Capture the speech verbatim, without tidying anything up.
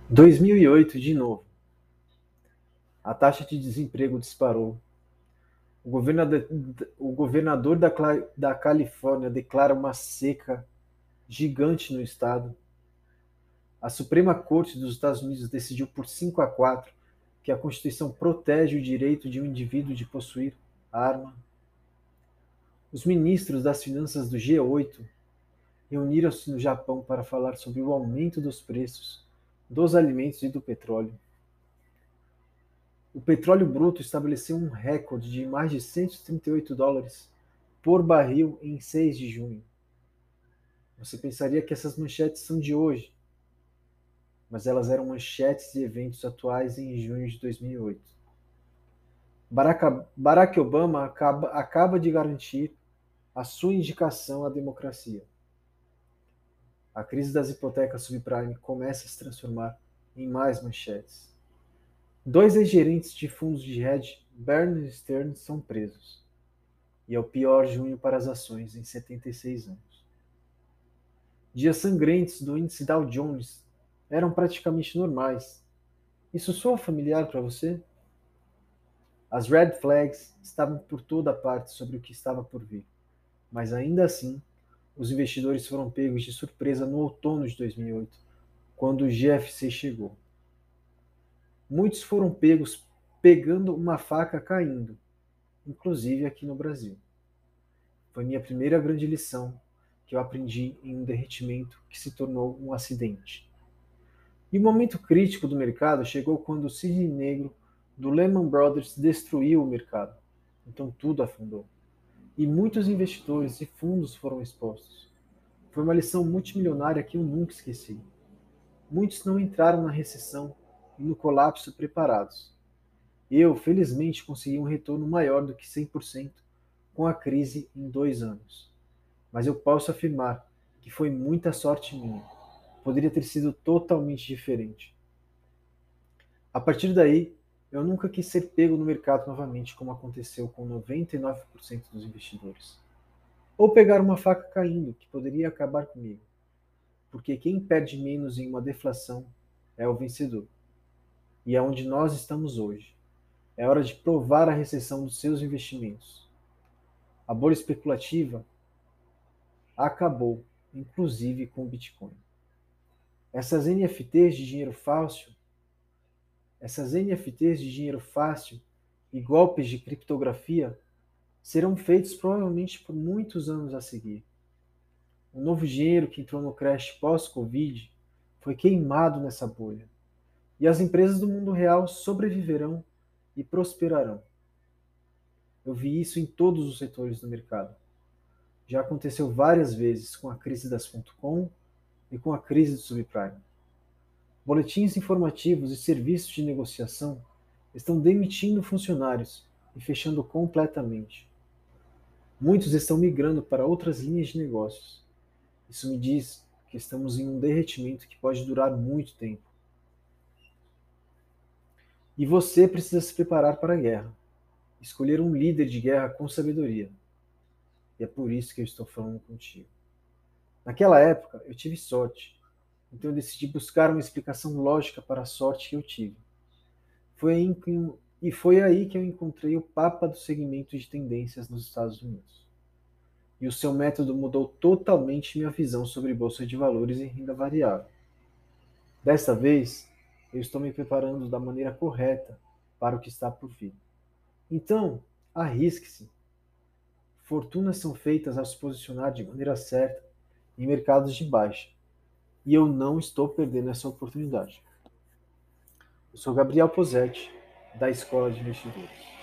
dois mil e oito de novo. A taxa de desemprego disparou. O governador, o governador da, da Califórnia declara uma seca gigante no estado. A Suprema Corte dos Estados Unidos decidiu por cinco a quatro que a Constituição protege o direito de um indivíduo de possuir arma. Os ministros das finanças do G oito reuniram-se no Japão para falar sobre o aumento dos preços dos alimentos e do petróleo. O petróleo bruto estabeleceu um recorde de mais de cento e trinta e oito dólares por barril em seis de junho. Você pensaria que essas manchetes são de hoje, mas elas eram manchetes de eventos atuais em junho de dois mil e oito. Barack, Barack Obama acaba, acaba de garantir a sua indicação à democracia. A crise das hipotecas subprime começa a se transformar em mais manchetes. Dois ex-gerentes de fundos de hedge, Bear Stearns, são presos. E é o pior junho para as ações em setenta e seis anos. Dias sangrentos do índice Dow Jones eram praticamente normais. Isso soa familiar para você? As red flags estavam por toda parte sobre o que estava por vir, mas ainda assim, os investidores foram pegos de surpresa no outono de dois mil e oito, quando o G F C chegou. Muitos foram pegos pegando uma faca caindo, inclusive aqui no Brasil. Foi minha primeira grande lição que eu aprendi em um derretimento que se tornou um acidente. E o momento crítico do mercado chegou quando o cisne negro do Lehman Brothers destruiu o mercado. Então tudo afundou. E muitos investidores e fundos foram expostos. Foi uma lição multimilionária que eu nunca esqueci. Muitos não entraram na recessão e no colapso preparados. Eu, felizmente, consegui um retorno maior do que cem por cento com a crise em dois anos. Mas eu posso afirmar que foi muita sorte minha. Poderia ter sido totalmente diferente. A partir daí, eu nunca quis ser pego no mercado novamente, como aconteceu com noventa e nove por cento dos investidores. Ou pegar uma faca caindo, que poderia acabar comigo. Porque quem perde menos em uma deflação é o vencedor. E é onde nós estamos hoje. É hora de provar a recessão dos seus investimentos. A bolha especulativa acabou, inclusive com o Bitcoin. Essas N F Ts de dinheiro fácil, essas N F Ts de dinheiro fácil e golpes de criptografia serão feitos provavelmente por muitos anos a seguir. O novo dinheiro que entrou no crash pós-Covid foi queimado nessa bolha. E as empresas do mundo real sobreviverão e prosperarão. Eu vi isso em todos os setores do mercado. Já aconteceu várias vezes com a crise das .com e com a crise do subprime. Boletins informativos e serviços de negociação estão demitindo funcionários e fechando completamente. Muitos estão migrando para outras linhas de negócios. Isso me diz que estamos em um derretimento que pode durar muito tempo. E você precisa se preparar para a guerra. Escolher um líder de guerra com sabedoria. E é por isso que eu estou falando contigo. Naquela época, eu tive sorte. Então eu decidi buscar uma explicação lógica para a sorte que eu tive. Foi aí que, e foi aí que eu encontrei o Papa do segmento de tendências nos Estados Unidos. E o seu método mudou totalmente minha visão sobre bolsa de valores e renda variável. Desta vez, eu estou me preparando da maneira correta para o que está por vir. Então, arrisque-se. Fortunas são feitas ao se posicionar de maneira certa em mercados de baixa. E eu não estou perdendo essa oportunidade. Eu sou Gabriel Posetti, da Escola de Investidores.